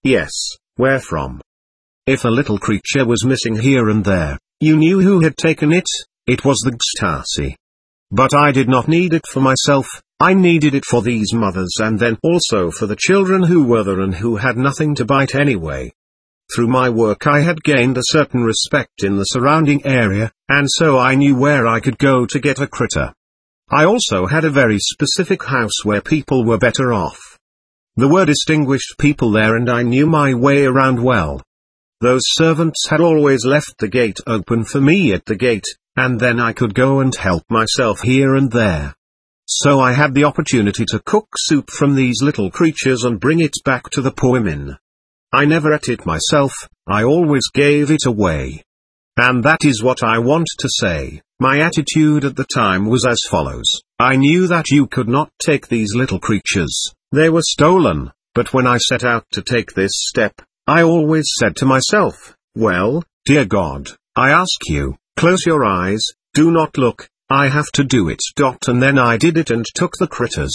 Yes, where from? If a little creature was missing here and there, you knew who had taken it. It was the Gstasi. But I did not need it for myself, I needed it for these mothers and then also for the children who were there and who had nothing to bite anyway. Through my work I had gained a certain respect in the surrounding area, and so I knew where I could go to get a critter. I also had a very specific house where people were better off. There were distinguished people there and I knew my way around well. Those servants had always left the gate open for me at the gate, and then I could go and help myself here and there. So I had the opportunity to cook soup from these little creatures and bring it back to the poor women. I never ate it myself, I always gave it away. And that is what I want to say. My attitude at the time was as follows. I knew that you could not take these little creatures, they were stolen, but when I set out to take this step, I always said to myself, well, dear God, I ask you, close your eyes, do not look, I have to do it. And then I did it and took the critters.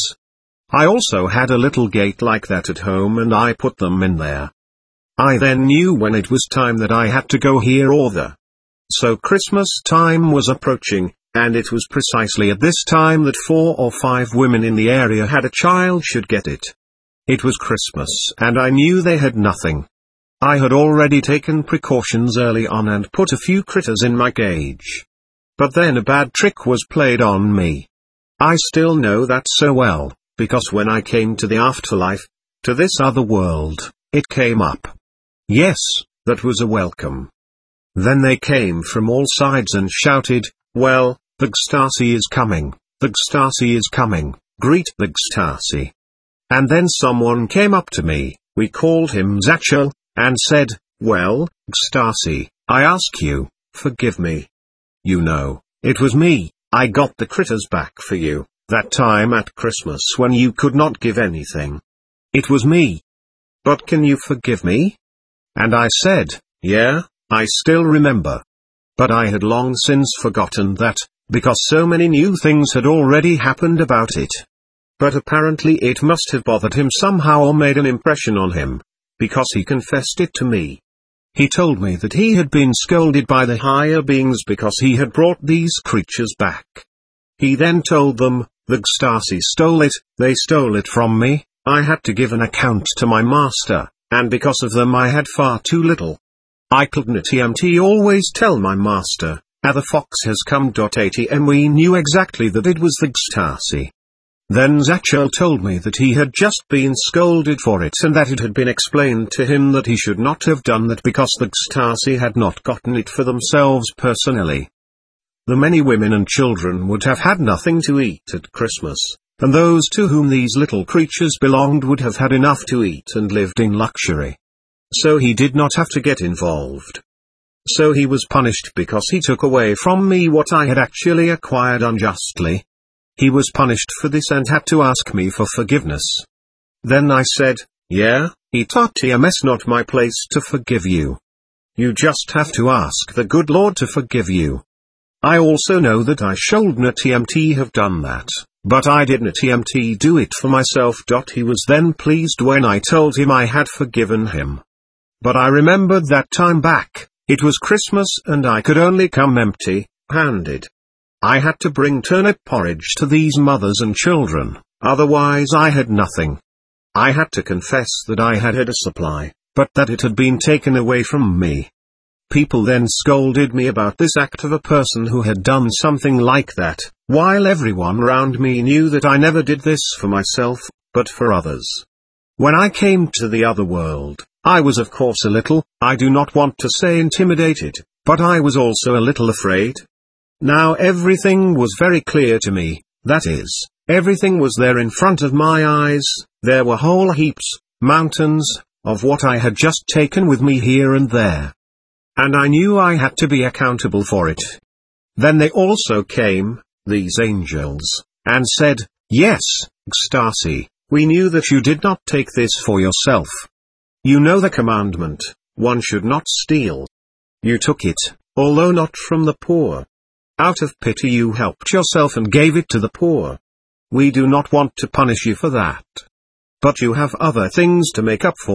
I also had a little gate like that at home and I put them in there. I then knew when it was time that I had to go here or there. So Christmas time was approaching, and it was precisely at this time that 4 or 5 women in the area had a child should get it. It was Christmas and I knew they had nothing. I had already taken precautions early on and put a few critters in my cage. But then a bad trick was played on me. I still know that so well, because when I came to the afterlife, to this other world, it came up. Yes, that was a welcome. Then they came from all sides and shouted, well, the Gstasi is coming, the Gstasi is coming, greet the Gstasi. And then someone came up to me, we called him Zachel, and said, well, Gstasi, I ask you, forgive me. You know, it was me, I got the critters back for you, that time at Christmas when you could not give anything. It was me. But can you forgive me? And I said, yeah, I still remember. But I had long since forgotten that, because so many new things had already happened about it. But apparently it must have bothered him somehow or made an impression on him, because he confessed it to me. He told me that he had been scolded by the higher beings because he had brought these creatures back. He then told them, the Gstasi stole it, they stole it from me, I had to give an account to my master, and because of them I had far too little. I could not always tell my master, the fox has come. And we knew exactly that it was the Gstasi. Then Zachel told me that he had just been scolded for it and that it had been explained to him that he should not have done that because the Gstasi had not gotten it for themselves personally. The many women and children would have had nothing to eat at Christmas, and those to whom these little creatures belonged would have had enough to eat and lived in luxury. So he did not have to get involved. So he was punished because he took away from me what I had actually acquired unjustly. He was punished for this and had to ask me for forgiveness. Then I said, yeah, it's not my place to forgive you. You just have to ask the good Lord to forgive you. I also know that I should not have done that, but I did not do it for myself. He was then pleased when I told him I had forgiven him. But I remembered that time back, it was Christmas and I could only come empty-handed. I had to bring turnip porridge to these mothers and children, otherwise I had nothing. I had to confess that I had a supply, but that it had been taken away from me. People then scolded me about this act of a person who had done something like that, while everyone around me knew that I never did this for myself, but for others. When I came to the other world, I was of course a little, I do not want to say intimidated, but I was also a little afraid. Now everything was very clear to me, that is, everything was there in front of my eyes, there were whole heaps, mountains, of what I had just taken with me here and there. And I knew I had to be accountable for it. Then they also came, these angels, and said, yes, Gstasi, we knew that you did not take this for yourself. You know the commandment, one should not steal. You took it, although not from the poor. Out of pity you helped yourself and gave it to the poor. We do not want to punish you for that. But you have other things to make up for,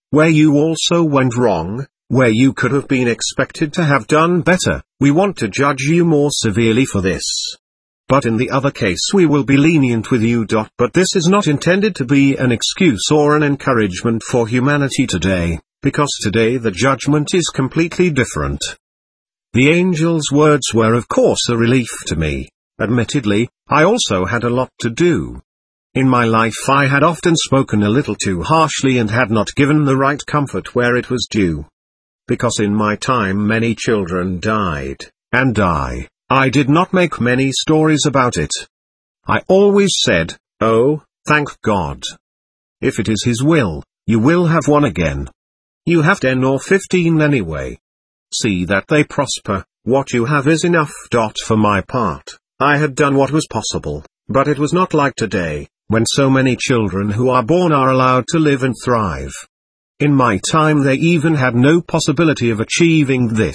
where you also went wrong, where you could have been expected to have done better, we want to judge you more severely for this. But in the other case we will be lenient with you. But this is not intended to be an excuse or an encouragement for humanity today, because today the judgment is completely different. The angel's words were of course a relief to me. Admittedly, I also had a lot to do. In my life I had often spoken a little too harshly and had not given the right comfort where it was due. Because in my time many children died, and I did not make many stories about it. I always said, "Oh, thank God. If it is His will, you will have one again. You have 10 or 15 anyway. See that they prosper, what you have is enough." For my part, I had done what was possible, but it was not like today, when so many children who are born are allowed to live and thrive. In my time they even had no possibility of achieving this.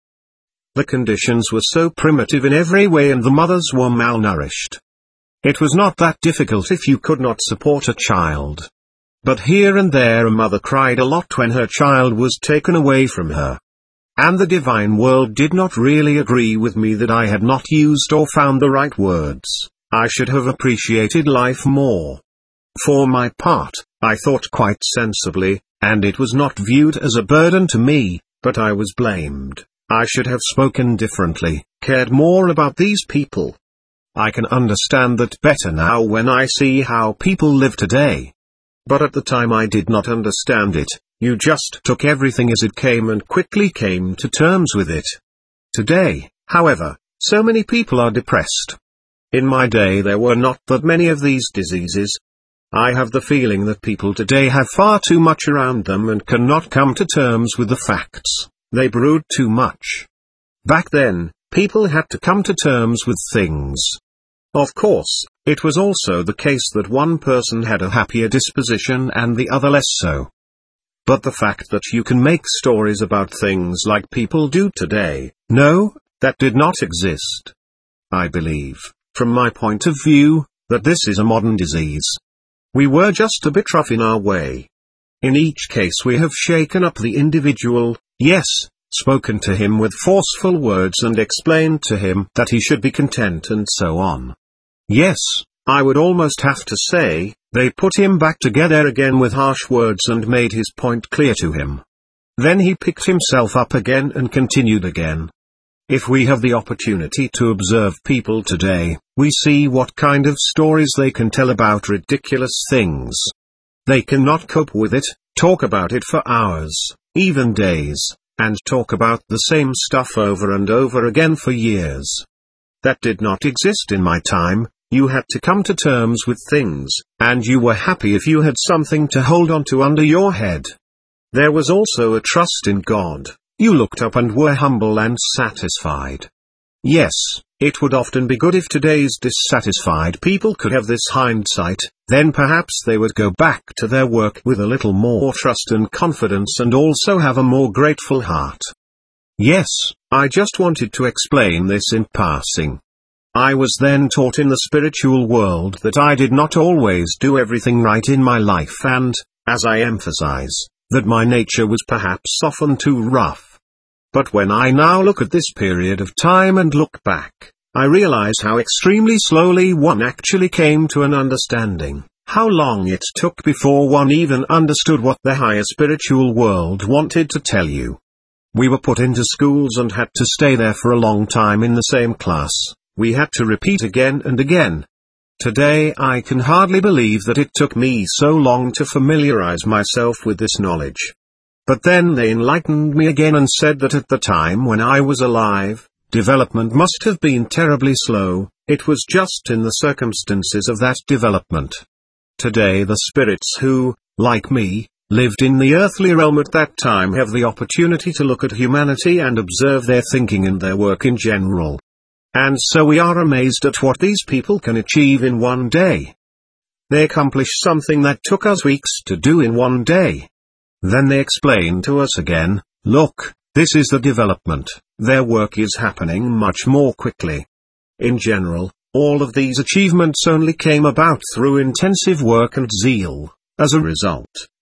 The conditions were so primitive in every way and the mothers were malnourished. It was not that difficult if you could not support a child. But here and there a mother cried a lot when her child was taken away from her. And the divine world did not really agree with me that I had not used or found the right words. I should have appreciated life more. For my part, I thought quite sensibly, and it was not viewed as a burden to me, but I was blamed. I should have spoken differently, cared more about these people. I can understand that better now when I see how people live today. But at the time I did not understand it. You just took everything as it came and quickly came to terms with it. Today, however, so many people are depressed. In my day there were not that many of these diseases. I have the feeling that people today have far too much around them and cannot come to terms with the facts. They brood too much. Back then, people had to come to terms with things. Of course, it was also the case that one person had a happier disposition and the other less so. But the fact that you can make stories about things like people do today, no, that did not exist. I believe, from my point of view, that this is a modern disease. We were just a bit rough in our way. In each case we have shaken up the individual, yes, spoken to him with forceful words and explained to him that he should be content and so on. Yes, I would almost have to say, they put him back together again with harsh words and made his point clear to him. Then he picked himself up again and continued again. If we have the opportunity to observe people today, we see what kind of stories they can tell about ridiculous things. They cannot cope with it, talk about it for hours, even days, and talk about the same stuff over and over again for years. That did not exist in my time. You had to come to terms with things, and you were happy if you had something to hold on to under your head. There was also a trust in God. You looked up and were humble and satisfied. Yes, it would often be good if today's dissatisfied people could have this hindsight, then perhaps they would go back to their work with a little more trust and confidence and also have a more grateful heart. Yes, I just wanted to explain this in passing. I was then taught in the spiritual world that I did not always do everything right in my life and, as I emphasize, that my nature was perhaps often too rough. But when I now look at this period of time and look back, I realize how extremely slowly one actually came to an understanding, how long it took before one even understood what the higher spiritual world wanted to tell you. We were put into schools and had to stay there for a long time in the same class. We had to repeat again and again. Today I can hardly believe that it took me so long to familiarize myself with this knowledge. But then they enlightened me again and said that at the time when I was alive, development must have been terribly slow, it was just in the circumstances of that development. Today the spirits who, like me, lived in the earthly realm at that time have the opportunity to look at humanity and observe their thinking and their work in general. And so we are amazed at what these people can achieve in one day. They accomplish something that took us weeks to do in one day. Then they explain to us again, look, this is the development, their work is happening much more quickly. In general, all of these achievements only came about through intensive work and zeal. As a result,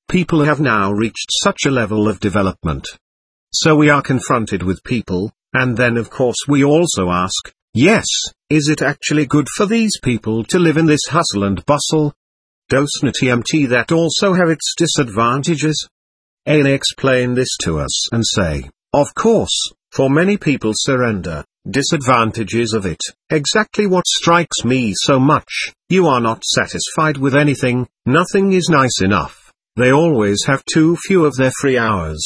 People have now reached such a level of development. So we are confronted with people, and then of course we also ask, yes, is it actually good for these people to live in this hustle and bustle? Doesn't that also have its disadvantages? I'll explain this to us and say, of course, for many people surrender, disadvantages of it, exactly what strikes me so much, you are not satisfied with anything, nothing is nice enough, they always have too few of their free hours.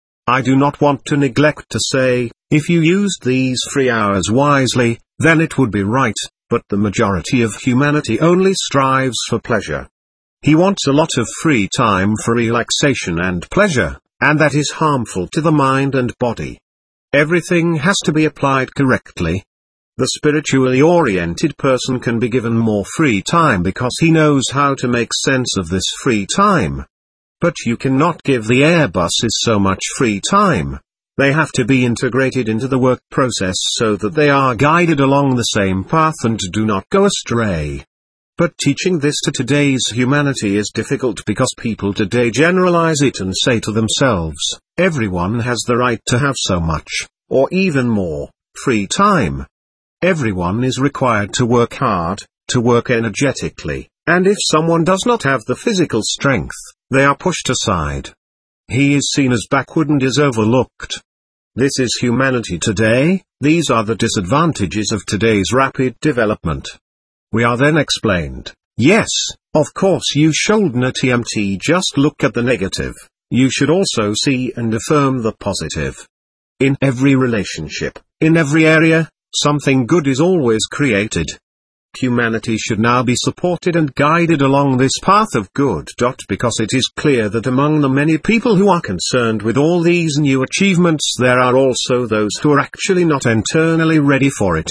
I do not want to neglect to say, if you used these free hours wisely, then it would be right, but the majority of humanity only strives for pleasure. He wants a lot of free time for relaxation and pleasure, and that is harmful to the mind and body. Everything has to be applied correctly. The spiritually oriented person can be given more free time because he knows how to make sense of this free time. But you cannot give the Airbuses so much free time. They have to be integrated into the work process so that they are guided along the same path and do not go astray. But teaching this to today's humanity is difficult because people today generalize it and say to themselves, everyone has the right to have so much, or even more, free time. Everyone is required to work hard, to work energetically, and if someone does not have the physical strength, they are pushed aside. He is seen as backward and is overlooked. This is humanity today, these are the disadvantages of today's rapid development. We are then explained, yes, of course you shouldn't just look at the negative, you should also see and affirm the positive. In every relationship, in every area, something good is always created. Humanity should now be supported and guided along this path of good. Because it is clear that among the many people who are concerned with all these new achievements there are also those who are actually not internally ready for it.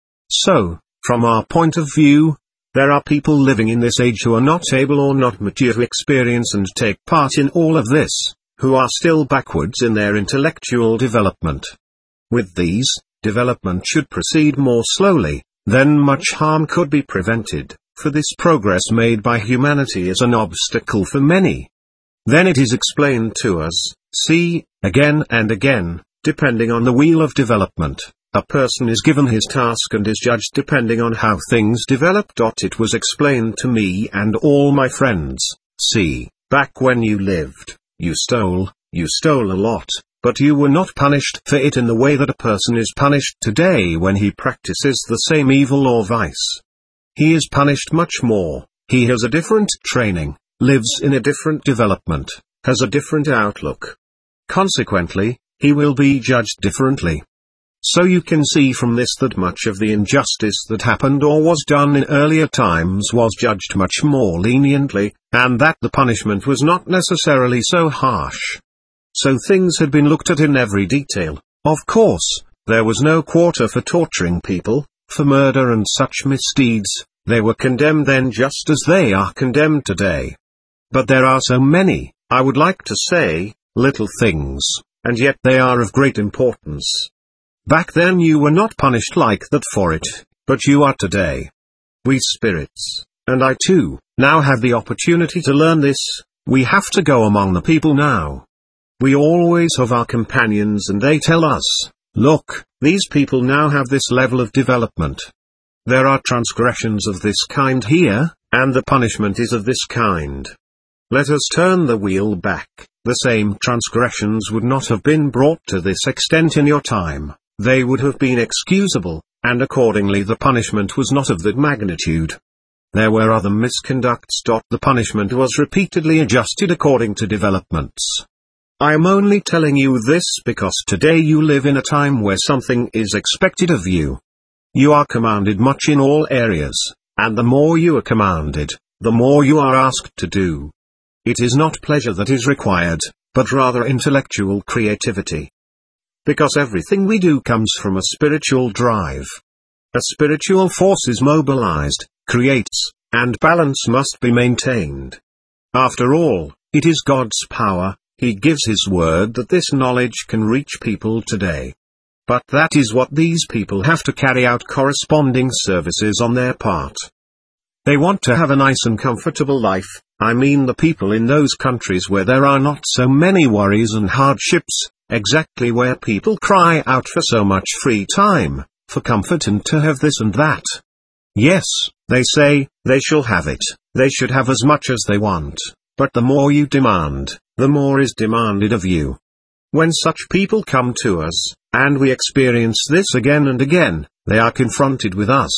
So, from our point of view, there are people living in this age who are not able or not mature to experience and take part in all of this, who are still backwards in their intellectual development. With these, development should proceed more slowly, then much harm could be prevented, for this progress made by humanity is an obstacle for many. Then it is explained to us, see, again and again, depending on the wheel of development. A person is given his task and is judged depending on how things develop. It was explained to me and all my friends, see, back when you lived, you stole a lot, but you were not punished for it in the way that a person is punished today when he practices the same evil or vice. He is punished much more, he has a different training, lives in a different development, has a different outlook. Consequently, he will be judged differently. So you can see from this that much of the injustice that happened or was done in earlier times was judged much more leniently, and that the punishment was not necessarily so harsh. So things had been looked at in every detail. Of course, there was no quarter for torturing people, for murder and such misdeeds, they were condemned then just as they are condemned today. But there are so many, I would like to say, little things, and yet they are of great importance. Back then you were not punished like that for it, but you are today. We spirits, and I too, now have the opportunity to learn this, we have to go among the people now. We always have our companions and they tell us, look, these people now have this level of development. There are transgressions of this kind here, and the punishment is of this kind. Let us turn the wheel back, the same transgressions would not have been brought to this extent in your time. They would have been excusable, and accordingly the punishment was not of that magnitude. There were other misconducts. The punishment was repeatedly adjusted according to developments. I am only telling you this because today you live in a time where something is expected of you. You are commanded much in all areas, and the more you are commanded, the more you are asked to do. It is not pleasure that is required, but rather intellectual creativity. Because everything we do comes from a spiritual drive. A spiritual force is mobilized, creates, and balance must be maintained. After all, it is God's power, He gives His word that this knowledge can reach people today. But that is what these people have to carry out corresponding services on their part. They want to have a nice and comfortable life, I mean the people in those countries where there are not so many worries and hardships, exactly where people cry out for so much free time, for comfort and to have this and that. Yes, they say, they shall have it, they should have as much as they want, but the more you demand, the more is demanded of you. When such people come to us, and we experience this again and again, they are confronted with us.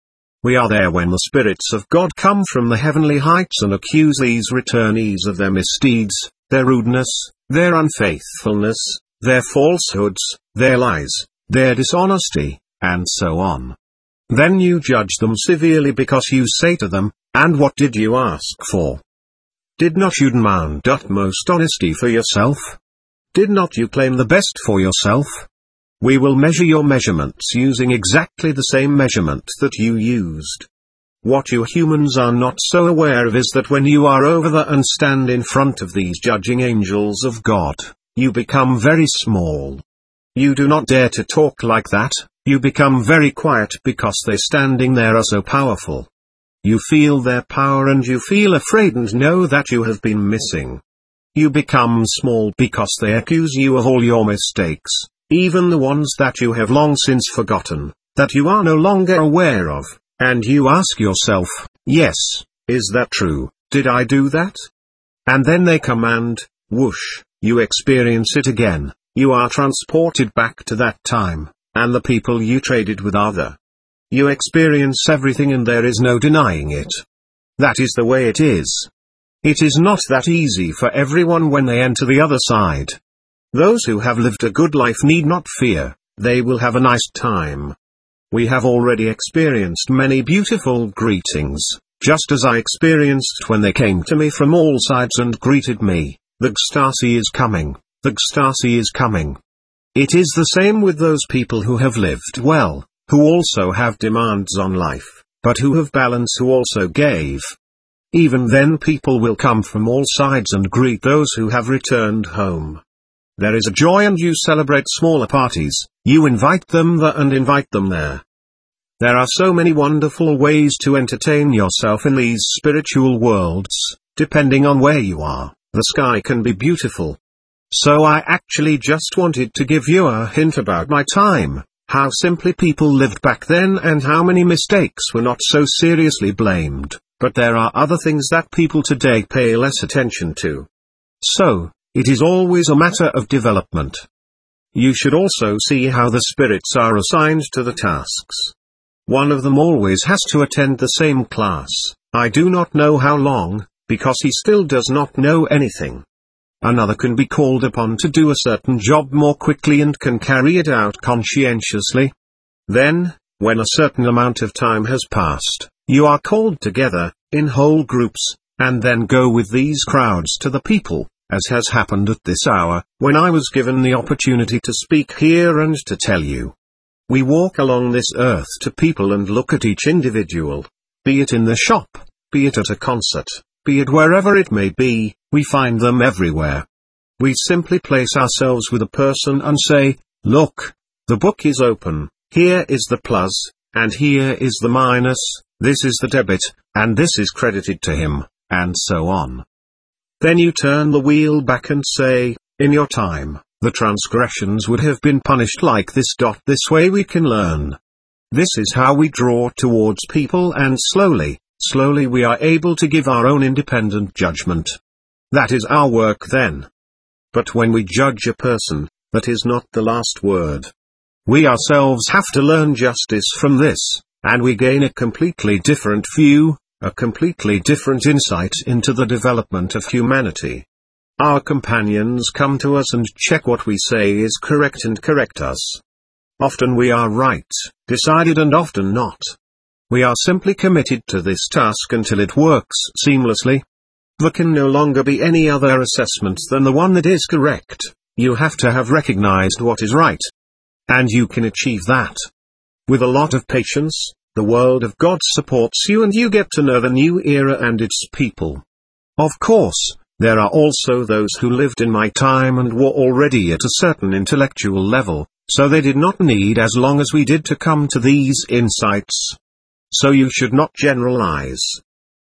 We are there when the spirits of God come from the heavenly heights and accuse these returnees of their misdeeds, their rudeness, their unfaithfulness, their falsehoods, their lies, their dishonesty, and so on. Then you judge them severely because you say to them, "And what did you ask for? Did not you demand utmost honesty for yourself? Did not you claim the best for yourself? We will measure your measurements using exactly the same measurement that you used." What you humans are not so aware of is that when you are over there and stand in front of these judging angels of God, you become very small. You do not dare to talk like that, you become very quiet because they standing there are so powerful. You feel their power and you feel afraid and know that you have been missing. You become small because they accuse you of all your mistakes, even the ones that you have long since forgotten, that you are no longer aware of, and you ask yourself, "Yes, is that true, did I do that?" And then they come and, whoosh, you experience it again, you are transported back to that time, and the people you traded with are there. You experience everything and there is no denying it. That is the way it is. It is not that easy for everyone when they enter the other side. Those who have lived a good life need not fear, they will have a nice time. We have already experienced many beautiful greetings, just as I experienced when they came to me from all sides and greeted me, "The Gstasi is coming, the Gstasi is coming." It is the same with those people who have lived well, who also have demands on life, but who have balance, who also gave. Even then people will come from all sides and greet those who have returned home. There is a joy and you celebrate smaller parties, you invite them there and invite them there. There are so many wonderful ways to entertain yourself in these spiritual worlds, depending on where you are, the sky can be beautiful. So I actually just wanted to give you a hint about my time, how simply people lived back then and how many mistakes were not so seriously blamed, but there are other things that people today pay less attention to. So, it is always a matter of development. You should also see how the spirits are assigned to the tasks. One of them always has to attend the same class, I do not know how long, because he still does not know anything. Another can be called upon to do a certain job more quickly and can carry it out conscientiously. Then, when a certain amount of time has passed, you are called together, in whole groups, and then go with these crowds to the people, as has happened at this hour, when I was given the opportunity to speak here and to tell you. We walk along this earth to people and look at each individual. Be it in the shop, be it at a concert, be it wherever it may be, we find them everywhere. We simply place ourselves with a person and say, "Look, the book is open, here is the plus, and here is the minus, this is the debit, and this is credited to him," and so on. Then you turn the wheel back and say, "In your time, the transgressions would have been punished like this. This way we can learn." This is how we draw towards people and slowly we are able to give our own independent judgment. That is our work then. But when we judge a person, that is not the last word. We ourselves have to learn justice from this, and we gain a completely different view, a completely different insight into the development of humanity. Our companions come to us and check what we say is correct and correct us. Often we are right, decided, and often not. We are simply committed to this task until it works seamlessly. There can no longer be any other assessment than the one that is correct. You have to have recognized what is right. And you can achieve that. With a lot of patience, the world of God supports you and you get to know the new era and its people. Of course, there are also those who lived in my time and were already at a certain intellectual level, so they did not need as long as we did to come to these insights. So you should not generalize.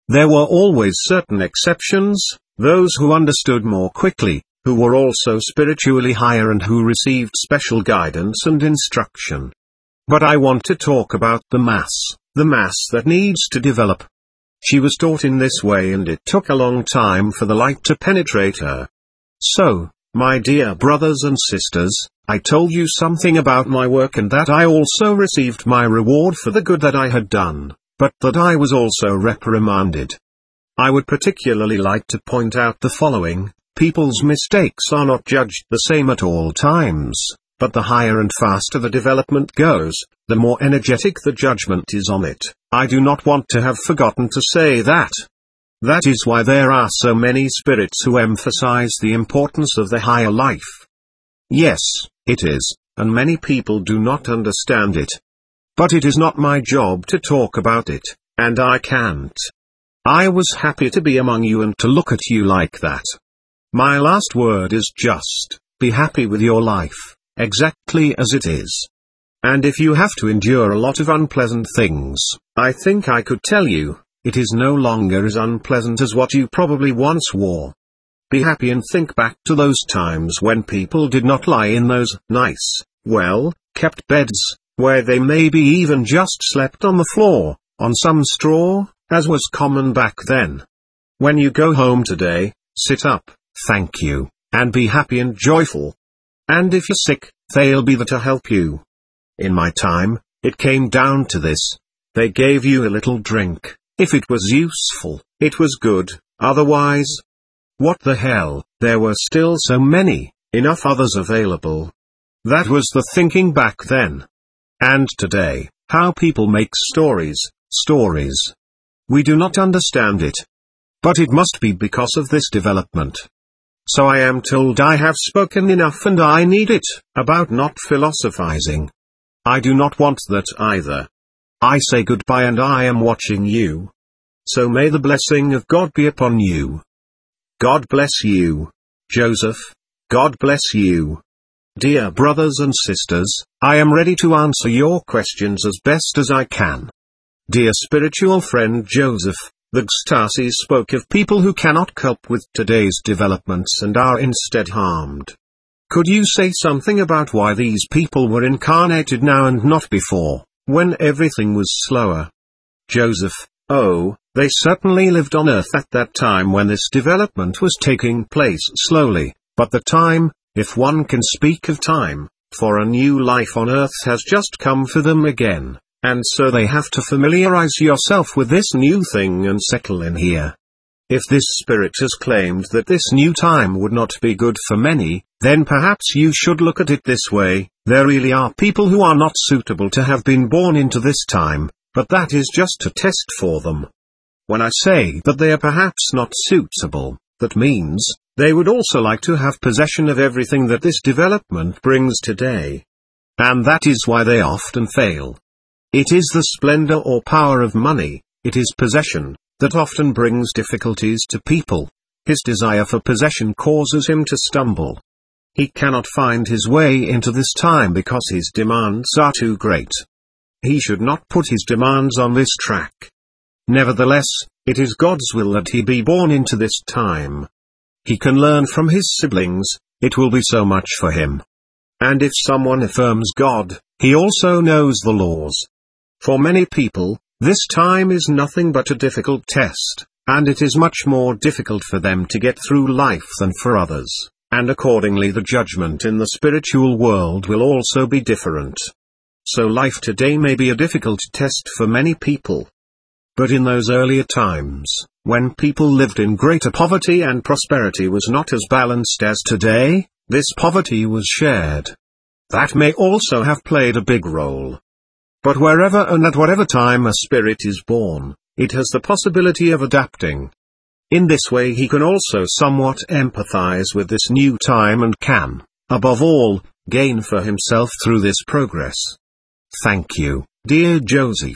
There were always certain exceptions, those who understood more quickly, who were also spiritually higher and who received special guidance and instruction. But I want to talk about the mass that needs to develop. She was taught in this way and it took a long time for the light to penetrate her. So, my dear brothers and sisters, I told you something about my work and that I also received my reward for the good that I had done, but that I was also reprimanded. I would particularly like to point out the following: people's mistakes are not judged the same at all times, but the higher and faster the development goes, the more energetic the judgment is on it. I do not want to have forgotten to say that. That is why there are so many spirits who emphasize the importance of the higher life. Yes, it is, and many people do not understand it. But it is not my job to talk about it, and I can't. I was happy to be among you and to look at you like that. My last word is just, be happy with your life, exactly as it is. And if you have to endure a lot of unpleasant things, I think I could tell you, it is no longer as unpleasant as what you probably once wore. Be happy and think back to those times when people did not lie in those nice, well-kept beds, where they maybe even just slept on the floor, on some straw, as was common back then. When you go home today, sit up, thank you, and be happy and joyful. And if you're sick, they'll be there to help you. In my time, it came down to this. They gave you a little drink. If it was useful, it was good, otherwise, what the hell, there were still so many, enough others available. That was the thinking back then. And today, how people make stories. We do not understand it. But it must be because of this development. So I am told I have spoken enough and I need it, about not philosophizing. I do not want that either. I say goodbye and I am watching you. So may the blessing of God be upon you. God bless you, Joseph. God bless you. Dear brothers and sisters, I am ready to answer your questions as best as I can. Dear spiritual friend Joseph, the Gstasi spoke of people who cannot cope with today's developments and are instead harmed. Could you say something about why these people were incarnated now and not before, when everything was slower? Joseph: oh, they certainly lived on Earth at that time when this development was taking place slowly, but the time, if one can speak of time, for a new life on Earth has just come for them again, and so they have to familiarize yourself with this new thing and settle in here. If this spirit has claimed that this new time would not be good for many, then perhaps you should look at it this way: there really are people who are not suitable to have been born into this time, but that is just a test for them. When I say that they are perhaps not suitable, that means, they would also like to have possession of everything that this development brings today. And that is why they often fail. It is the splendor or power of money, it is possession, that often brings difficulties to people. His desire for possession causes him to stumble. He cannot find his way into this time because his demands are too great. He should not put his demands on this track. Nevertheless, it is God's will that he be born into this time. He can learn from his siblings, it will be so much for him. And if someone affirms God, he also knows the laws. For many people, this time is nothing but a difficult test, and it is much more difficult for them to get through life than for others, and accordingly the judgment in the spiritual world will also be different. So life today may be a difficult test for many people. But in those earlier times, when people lived in greater poverty and prosperity was not as balanced as today, this poverty was shared. That may also have played a big role. But wherever and at whatever time a spirit is born, it has the possibility of adapting. In this way he can also somewhat empathize with this new time and can, above all, gain for himself through this progress. Thank you, dear Joseph.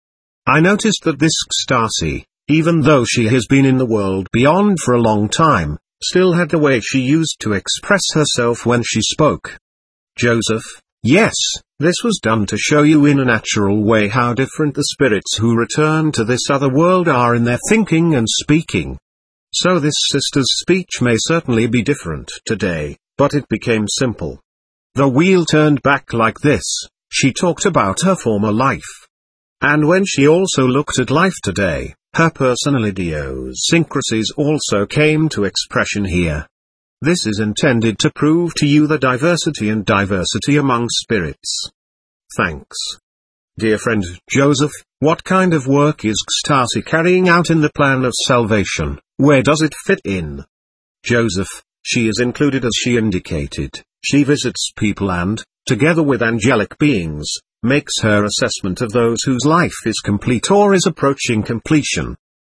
I noticed that this Gstasi, even though she has been in the world beyond for a long time, still had the way she used to express herself when she spoke. Joseph: yes, This was done to show you in a natural way how different the spirits who return to this other world are in their thinking and speaking. So this sister's speech may certainly be different today, but it became simple. The wheel turned back like this. She talked about her former life. And when she also looked at life today, her personal idiosyncrasies also came to expression here. This is intended to prove to you the diversity among spirits. Thanks. Dear friend Joseph, what kind of work is Gstasi carrying out in the plan of salvation? Where does it fit in? Joseph, she is included as she indicated. She visits people and, together with angelic beings, makes her assessment of those whose life is complete or is approaching completion.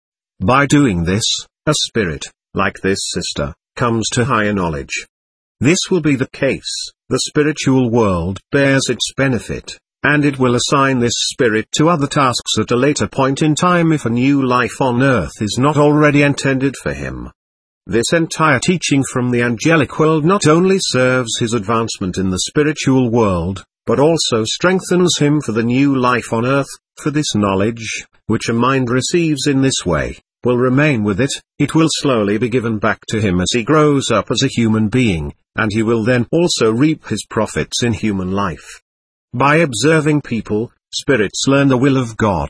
By doing this, a spirit, like this sister, comes to higher knowledge. This will be the case. The spiritual world bears its benefit, and it will assign this spirit to other tasks at a later point in time if a new life on earth is not already intended for him. This entire teaching from the angelic world not only serves his advancement in the spiritual world, but also strengthens him for the new life on earth, for this knowledge, which a mind receives in this way, will remain with it. It will slowly be given back to him as he grows up as a human being, and he will then also reap his profits in human life. By observing people, spirits learn the will of God.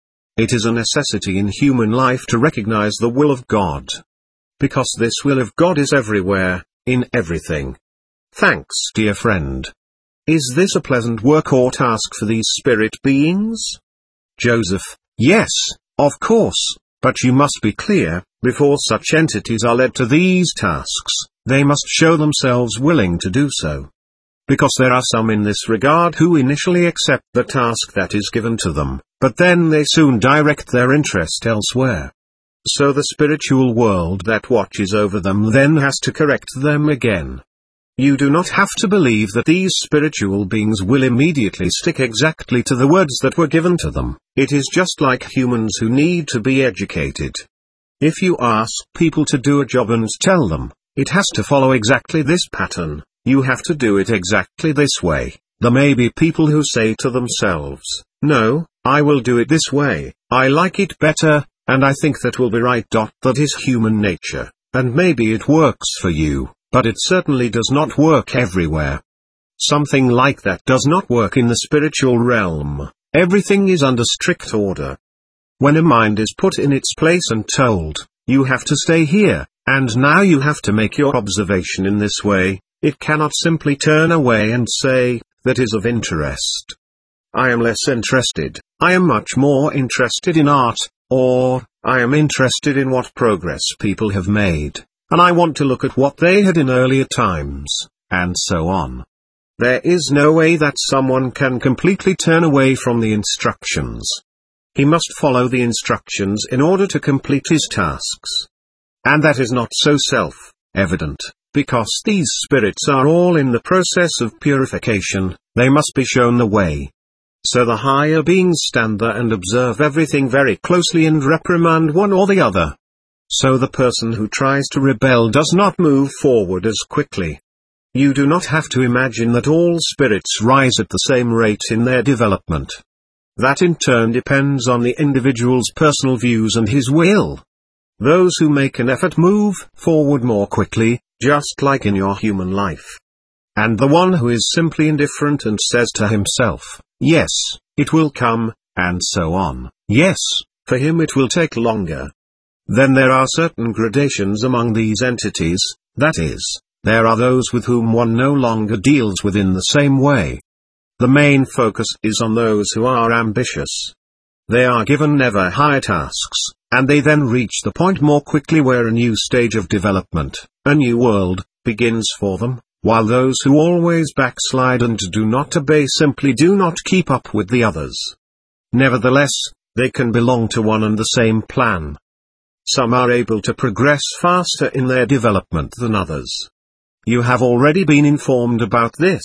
It is a necessity in human life to recognize the will of God. Because this will of God is everywhere, in everything. Thanks, dear friend. Is this a pleasant work or task for these spirit beings? Joseph, yes, of course, but you must be clear, before such entities are led to these tasks, they must show themselves willing to do so. Because there are some in this regard who initially accept the task that is given to them, but then they soon direct their interest elsewhere. So the spiritual world that watches over them then has to correct them again. You do not have to believe that these spiritual beings will immediately stick exactly to the words that were given to them. It is just like humans who need to be educated. If you ask people to do a job and tell them, it has to follow exactly this pattern, you have to do it exactly this way, there may be people who say to themselves, no, I will do it this way, I like it better, and I think that will be right. That is human nature, and maybe it works for you, but it certainly does not work everywhere. Something like that does not work in the spiritual realm. Everything is under strict order. When a mind is put in its place and told, you have to stay here, and now you have to make your observation in this way, it cannot simply turn away and say, that is of interest. I am less interested, I am much more interested in art, or, I am interested in what progress people have made, and I want to look at what they had in earlier times, and so on. There is no way that someone can completely turn away from the instructions. He must follow the instructions in order to complete his tasks. And that is not so self-evident, because these spirits are all in the process of purification, they must be shown the way. So the higher beings stand there and observe everything very closely and reprimand one or the other. So the person who tries to rebel does not move forward as quickly. You do not have to imagine that all spirits rise at the same rate in their development. That in turn depends on the individual's personal views and his will. Those who make an effort move forward more quickly, just like in your human life. And the one who is simply indifferent and says to himself, yes, it will come, and so on, yes, for him it will take longer. Then there are certain gradations among these entities, that is, there are those with whom one no longer deals within the same way. The main focus is on those who are ambitious. They are given ever higher tasks, and they then reach the point more quickly where a new stage of development, a new world, begins for them, while those who always backslide and do not obey simply do not keep up with the others. Nevertheless, they can belong to one and the same plan. Some are able to progress faster in their development than others. You have already been informed about this.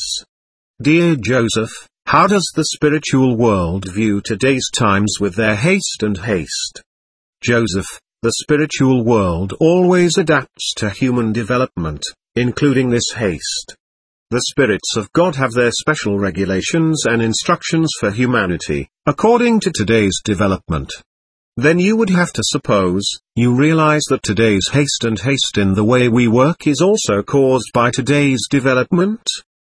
Dear Joseph, how does the spiritual world view today's times with their haste and haste? Joseph, the spiritual world always adapts to human development, including this haste. The spirits of God have their special regulations and instructions for humanity, according to today's development. Then you would have to suppose, you realize that today's haste in the way we work is also caused by today's development?